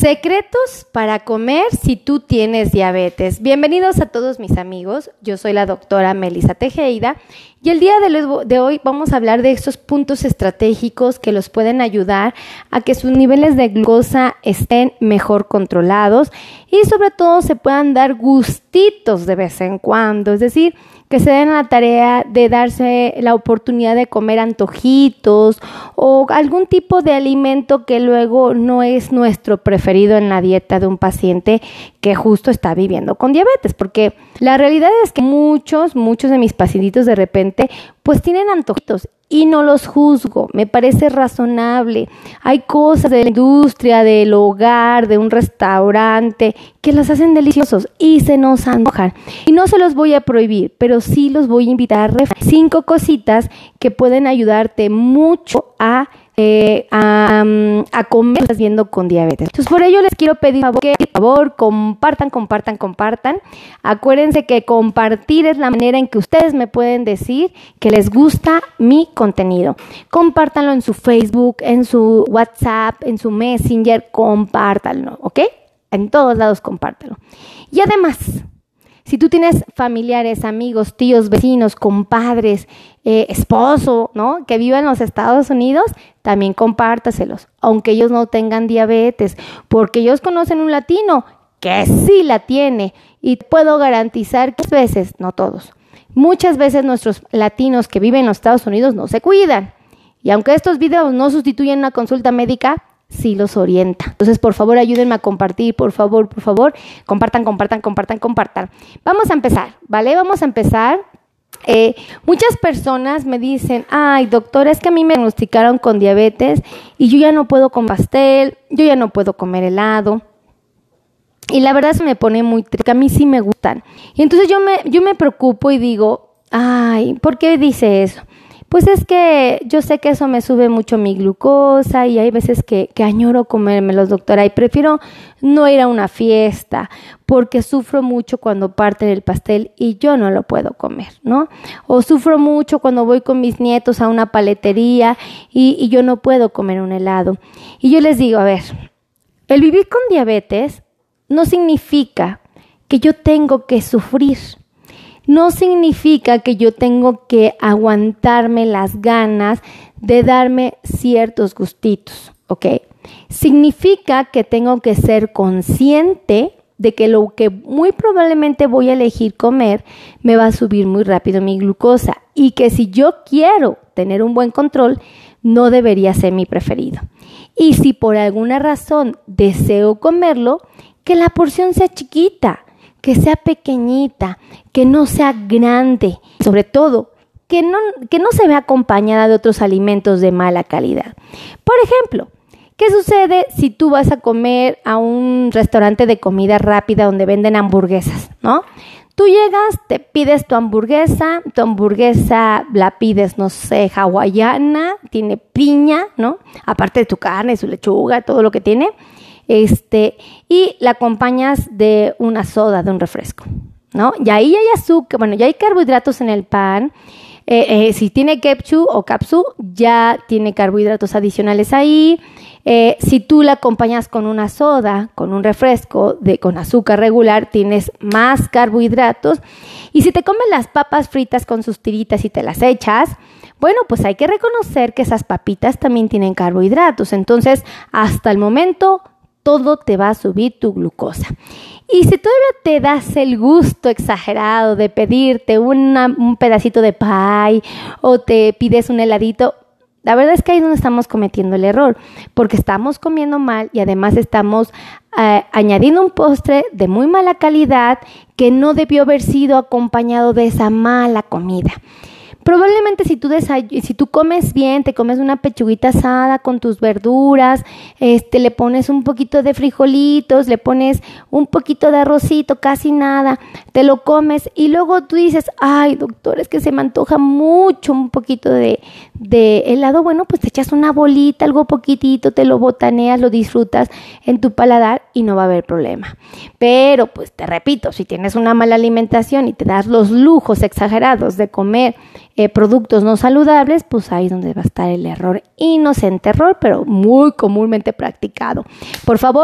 Secretos para comer si tú tienes diabetes. Bienvenidos a todos mis amigos, yo soy la doctora Melissa Tejeda y el día de hoy vamos a hablar de estos puntos estratégicos que los pueden ayudar a que sus niveles de glucosa estén mejor controlados y sobre todo se puedan dar gustitos de vez en cuando, es decir, que se den a la tarea de darse la oportunidad de comer antojitos o algún tipo de alimento que luego no es nuestro preferido en la dieta de un paciente que justo está viviendo con diabetes, porque la realidad es que muchos de mis pacientitos de repente pues tienen antojitos y no los juzgo, me parece razonable. Hay cosas de la industria, del hogar, de un restaurante que los hacen deliciosos y se nos antojan. Y no se los voy a prohibir, pero sí los voy a invitar a 5 cositas que pueden ayudarte mucho a comer si estás viendo con diabetes. Entonces, por ello les quiero pedir que por favor compartan. Acuérdense que compartir es la manera en que ustedes me pueden decir que les gusta mi contenido. Compártanlo en su Facebook, en su WhatsApp, en su Messenger, compártanlo, ¿ok? En todos lados compártanlo. Y además, si tú tienes familiares, amigos, tíos, vecinos, compadres, esposo, ¿no? Que vivan en los Estados Unidos, también compártaselos, aunque ellos no tengan diabetes, porque ellos conocen un latino que sí la tiene y puedo garantizar que no todos, muchas veces nuestros latinos que viven en los Estados Unidos no se cuidan. Y aunque estos videos no sustituyen una consulta médica, sí los orienta. Entonces, por favor, ayúdenme a compartir, por favor, compartan. Vamos a empezar, ¿vale? Muchas personas me dicen, ay, doctora, es que a mí me diagnosticaron con diabetes y yo ya no puedo comer pastel, yo ya no puedo comer helado. Y la verdad se me pone muy triste, a mí sí me gustan. Y entonces yo me preocupo y digo, ay, ¿por qué dice eso? Pues es que yo sé que eso me sube mucho mi glucosa y hay veces que añoro comérmelos, doctora, y prefiero no ir a una fiesta porque sufro mucho cuando parten el pastel y yo no lo puedo comer, ¿no? O sufro mucho cuando voy con mis nietos a una paletería y yo no puedo comer un helado. Y yo les digo, a ver, el vivir con diabetes no significa que yo tengo que sufrir. No significa que yo tengo que aguantarme las ganas de darme ciertos gustitos, ¿ok? Significa que tengo que ser consciente de que lo que muy probablemente voy a elegir comer me va a subir muy rápido mi glucosa y que si yo quiero tener un buen control, no debería ser mi preferido. Y si por alguna razón deseo comerlo, que la porción sea chiquita, que sea pequeñita, que no sea grande, sobre todo, que no se vea acompañada de otros alimentos de mala calidad. Por ejemplo, ¿qué sucede si tú vas a comer a un restaurante de comida rápida donde venden hamburguesas, ¿no? Tú llegas, te pides tu hamburguesa la pides, no sé, hawaiana, tiene piña, ¿no? Aparte de tu carne, su lechuga, todo lo que tiene. Y la acompañas de una soda, de un refresco, ¿no? Y ahí hay azúcar, ya hay carbohidratos en el pan. Si tiene ketchup o capsu, ya tiene carbohidratos adicionales ahí. Si tú la acompañas con una soda, con un refresco con azúcar regular, tienes más carbohidratos. Y si te comes las papas fritas con sus tiritas y te las echas, bueno, pues hay que reconocer que esas papitas también tienen carbohidratos. Entonces, hasta el momento, todo te va a subir tu glucosa. Y si todavía te das el gusto exagerado de pedirte un pedacito de pie o te pides un heladito, la verdad es que ahí es donde estamos cometiendo el error, porque estamos comiendo mal y además estamos añadiendo un postre de muy mala calidad que no debió haber sido acompañado de esa mala comida. Probablemente si tú comes bien, te comes una pechuguita asada con tus verduras, le pones un poquito de frijolitos, le pones un poquito de arrocito, casi nada, te lo comes y luego tú dices, ay, doctor, es que se me antoja mucho un poquito de helado. Bueno, pues te echas una bolita, algo poquitito, te lo botaneas, lo disfrutas en tu paladar y no va a haber problema. Pero, pues te repito, si tienes una mala alimentación y te das los lujos exagerados de comer productos no saludables, pues ahí es donde va a estar el error. Inocente error, pero muy comúnmente practicado. Por favor,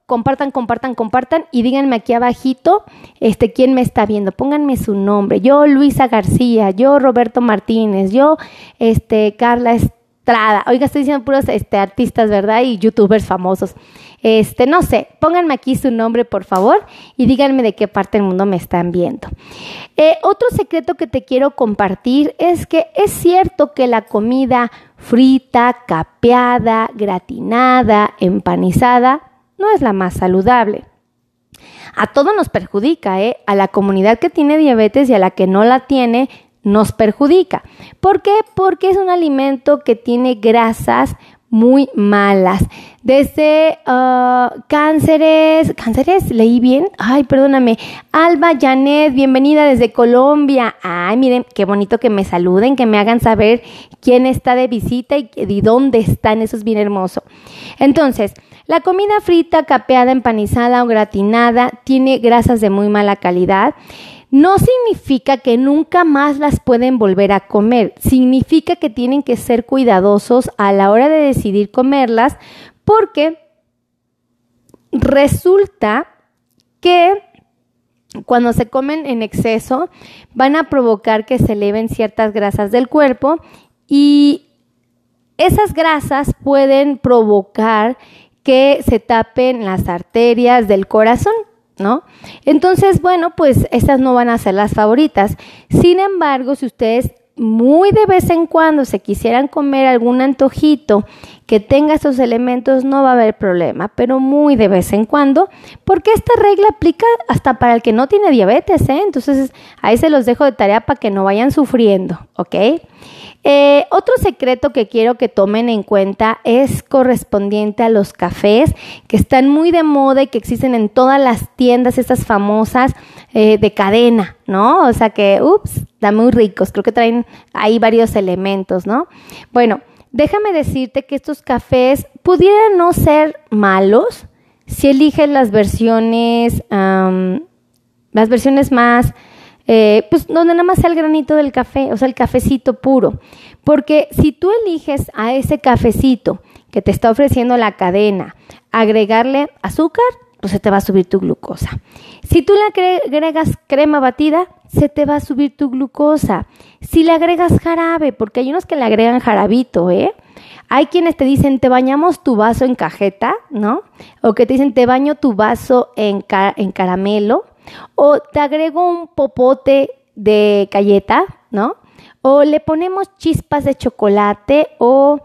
compartan y díganme aquí abajito quién me está viendo. Pónganme su nombre. Yo, Luisa García, yo, Roberto Martínez, yo, Carla Estrada. Oiga, estoy diciendo puros artistas, ¿verdad? Y youtubers famosos. No sé, pónganme aquí su nombre, por favor, y díganme de qué parte del mundo me están viendo. Otro secreto que te quiero compartir es que es cierto que la comida frita, capeada, gratinada, empanizada, no es la más saludable. A todos nos perjudica, a la comunidad que tiene diabetes y a la que no la tiene, nos perjudica. ¿Por qué? Porque es un alimento que tiene grasas muy malas, desde cánceres, leí bien, ay, perdóname, Alba Janet, bienvenida desde Colombia, ay, miren, qué bonito que me saluden, que me hagan saber quién está de visita y dónde están, eso es bien hermoso. Entonces, la comida frita, capeada, empanizada o gratinada tiene grasas de muy mala calidad. No significa que nunca más las pueden volver a comer, significa que tienen que ser cuidadosos a la hora de decidir comerlas, porque resulta que cuando se comen en exceso van a provocar que se eleven ciertas grasas del cuerpo y esas grasas pueden provocar que se tapen las arterias del corazón, ¿no? Entonces, bueno, pues estas no van a ser las favoritas. Sin embargo, si ustedes muy de vez en cuando se quisieran comer algún antojito que tenga esos elementos, no va a haber problema, pero muy de vez en cuando, porque esta regla aplica hasta para el que no tiene diabetes, Entonces, ahí se los dejo de tarea para que no vayan sufriendo, ¿ok? Otro secreto que quiero que tomen en cuenta es correspondiente a los cafés que están muy de moda y que existen en todas las tiendas, estas famosas de cadena, ¿no? O sea que, están muy ricos, creo que traen ahí varios elementos, ¿no? Bueno, déjame decirte que estos cafés pudieran no ser malos si eliges las versiones más pues donde nada más sea el granito del café, o sea, el cafecito puro. Porque si tú eliges a ese cafecito que te está ofreciendo la cadena, agregarle azúcar, pues se te va a subir tu glucosa. Si tú le agregas crema batida, se te va a subir tu glucosa. Si le agregas jarabe, porque hay unos que le agregan jarabito, Hay quienes te dicen, te bañamos tu vaso en cajeta, ¿no? O que te dicen, te baño tu vaso en caramelo. O te agrego un popote de galleta, ¿no? O le ponemos chispas de chocolate o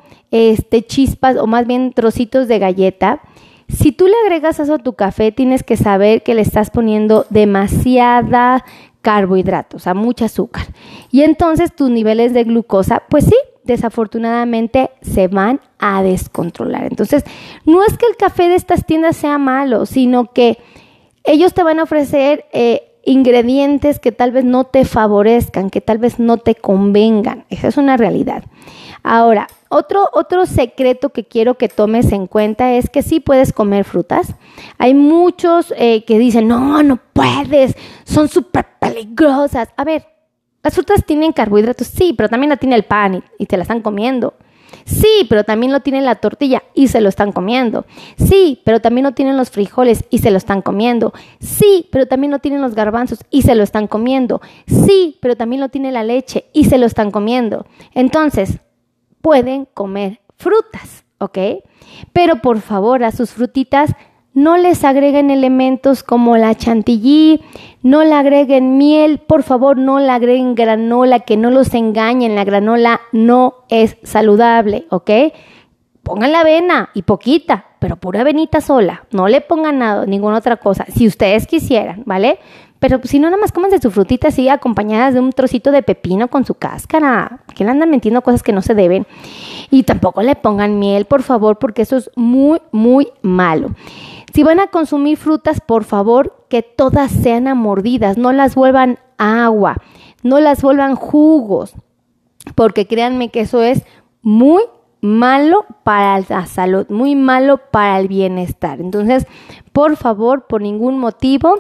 chispas o más bien trocitos de galleta. Si tú le agregas eso a tu café, tienes que saber que le estás poniendo demasiada carbohidratos, o sea, mucho azúcar. Y entonces tus niveles de glucosa, pues sí, desafortunadamente se van a descontrolar. Entonces, no es que el café de estas tiendas sea malo, sino que ellos te van a ofrecer ingredientes que tal vez no te favorezcan, que tal vez no te convengan. Esa es una realidad. Ahora, otro secreto que quiero que tomes en cuenta es que sí puedes comer frutas. Hay muchos que dicen, no puedes, son súper peligrosas. A ver, las frutas tienen carbohidratos, sí, pero también la tiene el pan y te la están comiendo. Sí, pero también lo tiene la tortilla y se lo están comiendo. Sí, pero también lo tienen los frijoles y se lo están comiendo. Sí, pero también lo tienen los garbanzos y se lo están comiendo. Sí, pero también lo tiene la leche y se lo están comiendo. Entonces, pueden comer frutas, ¿ok? Pero por favor, a sus frutitas no les agreguen elementos como la chantilly, no le agreguen miel, por favor no le agreguen granola, que no los engañen, la granola no es saludable, ¿ok? Pongan la avena y poquita, pero pura avenita sola, no le pongan nada, ninguna otra cosa, si ustedes quisieran, ¿vale? Pero si no, nada más cómanse su frutita así acompañadas de un trocito de pepino con su cáscara, que le andan metiendo cosas que no se deben. Y tampoco le pongan miel, por favor, porque eso es muy, muy malo. Si van a consumir frutas, por favor, que todas sean a mordidas, no las vuelvan agua, no las vuelvan jugos, porque créanme que eso es muy malo para la salud, muy malo para el bienestar. Entonces, por favor, por ningún motivo,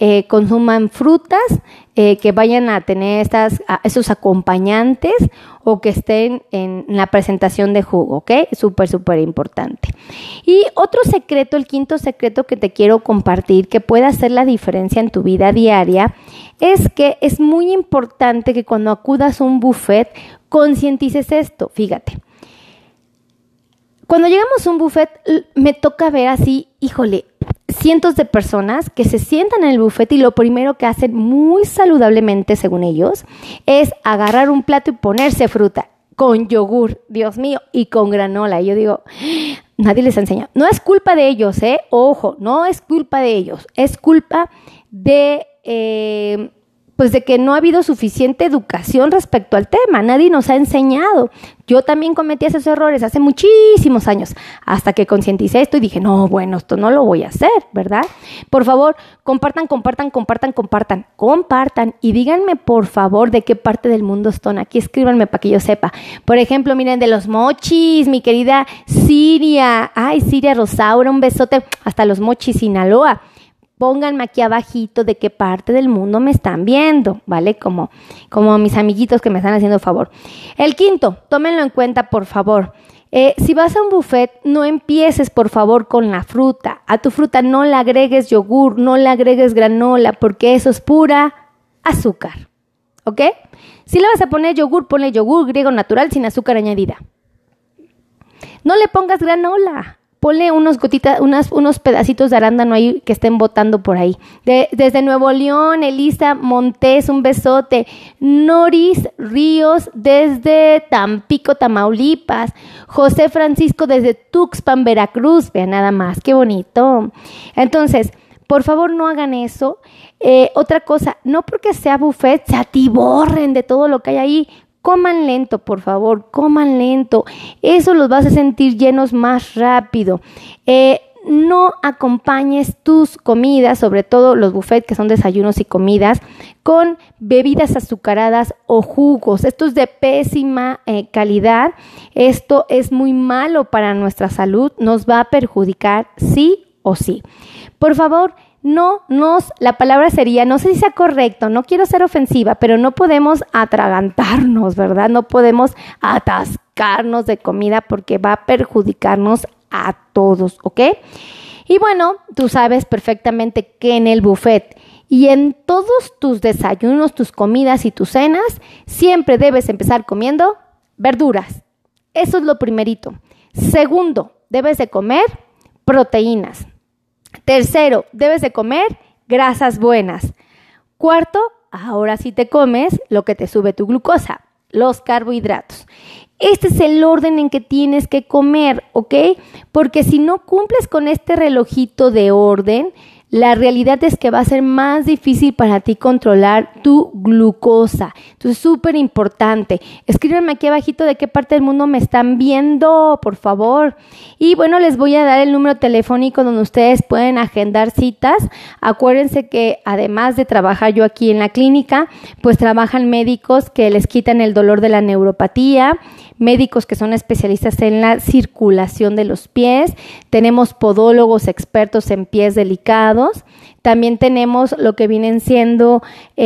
consuman frutas, que vayan a tener esos acompañantes o que estén en la presentación de jugo, ¿ok? Súper, súper importante. Y otro secreto, el quinto secreto que te quiero compartir, que puede hacer la diferencia en tu vida diaria, es que es muy importante que cuando acudas a un buffet, concientices esto. Fíjate, cuando llegamos a un buffet, me toca ver así, híjole, cientos de personas que se sientan en el buffet y lo primero que hacen muy saludablemente, según ellos, es agarrar un plato y ponerse fruta con yogur, Dios mío, y con granola. Y yo digo, nadie les enseña. No es culpa de ellos, ojo, no es culpa de ellos, es culpa de pues de que no ha habido suficiente educación respecto al tema. Nadie nos ha enseñado. Yo también cometí esos errores hace muchísimos años, hasta que concienticé esto y dije, no, bueno, esto no lo voy a hacer, ¿verdad? Por favor, compartan y díganme, por favor, de qué parte del mundo están. Aquí escríbanme para que yo sepa. Por ejemplo, miren, de los mochis, mi querida Siria. Ay, Siria Rosaura, un besote hasta los mochis, Sinaloa. Pónganme aquí abajito de qué parte del mundo me están viendo, ¿vale? Como mis amiguitos que me están haciendo favor. El quinto, tómenlo en cuenta, por favor. Si vas a un buffet, no empieces, por favor, con la fruta. A tu fruta no le agregues yogur, no le agregues granola, porque eso es pura azúcar, ¿ok? Si le vas a poner yogur, ponle yogur griego natural sin azúcar añadida. No le pongas granola. Ponle unos pedacitos de arándano ahí que estén botando por ahí. Desde Nuevo León, Elisa Montes, un besote. Noris Ríos desde Tampico, Tamaulipas. José Francisco desde Tuxpan, Veracruz. Vean nada más, qué bonito. Entonces, por favor, no hagan eso. Otra cosa, no porque sea buffet, se atiborren de todo lo que hay ahí. Coman lento, por favor, coman lento. Eso los vas a sentir llenos más rápido. No acompañes tus comidas, sobre todo los buffets que son desayunos y comidas, con bebidas azucaradas o jugos. Esto es de pésima calidad. Esto es muy malo para nuestra salud. Nos va a perjudicar sí o sí. Por favor, la palabra sería, no sé si sea correcto, no quiero ser ofensiva, pero no podemos atragantarnos, ¿verdad? No podemos atascarnos de comida porque va a perjudicarnos a todos, ¿ok? Y bueno, tú sabes perfectamente que en el buffet y en todos tus desayunos, tus comidas y tus cenas, siempre debes empezar comiendo verduras. Eso es lo primerito. Segundo, debes de comer proteínas. Tercero, debes de comer grasas buenas. Cuarto, ahora sí te comes lo que te sube tu glucosa, los carbohidratos. Este es el orden en que tienes que comer, ¿ok? Porque si no cumples con este relojito de orden, la realidad es que va a ser más difícil para ti controlar tu glucosa. Entonces, súper importante. Escríbanme aquí abajito de qué parte del mundo me están viendo, por favor. Y bueno, les voy a dar el número telefónico donde ustedes pueden agendar citas. Acuérdense que además de trabajar yo aquí en la clínica, pues trabajan médicos que les quitan el dolor de la neuropatía, médicos que son especialistas en la circulación de los pies, tenemos podólogos expertos en pies delicados, también tenemos lo que vienen siendo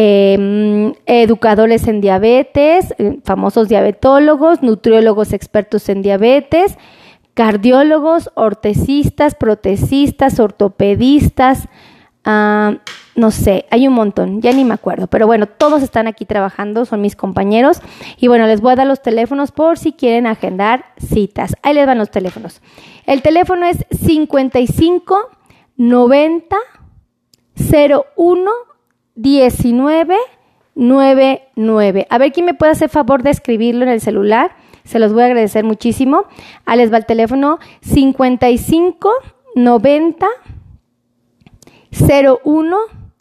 educadores en diabetes, famosos diabetólogos, nutriólogos expertos en diabetes, cardiólogos, ortesistas, protecistas, ortopedistas, no sé, hay un montón, ya ni me acuerdo, pero bueno, todos están aquí trabajando, son mis compañeros y bueno, les voy a dar los teléfonos por si quieren agendar citas. Ahí les van los teléfonos. El teléfono es 55 90 01 19 99. A ver quién me puede hacer favor de escribirlo en el celular, se los voy a agradecer muchísimo. Ahí les va el teléfono 55 90 01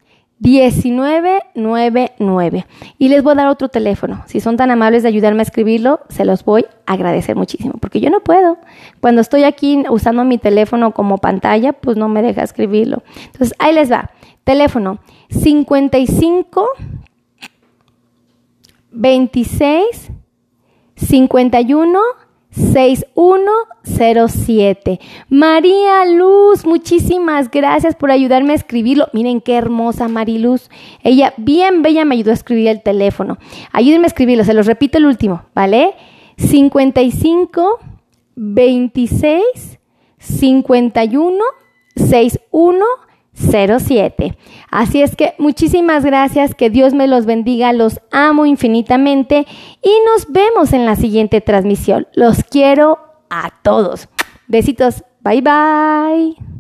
1999 y les voy a dar otro teléfono. Si son tan amables de ayudarme a escribirlo, se los voy a agradecer muchísimo porque yo no puedo. Cuando estoy aquí usando mi teléfono como pantalla, pues no me deja escribirlo. Entonces, ahí les va. Teléfono 55 26 51 6107. María Luz, muchísimas gracias por ayudarme a escribirlo. Miren qué hermosa Mariluz. Ella bien bella me ayudó a escribir el teléfono. Ayúdenme a escribirlo, se los repito el último, ¿vale? 55 26 51 6107. Así es que muchísimas gracias, que Dios me los bendiga, los amo infinitamente y nos vemos en la siguiente transmisión. Los quiero a todos. Besitos, bye bye.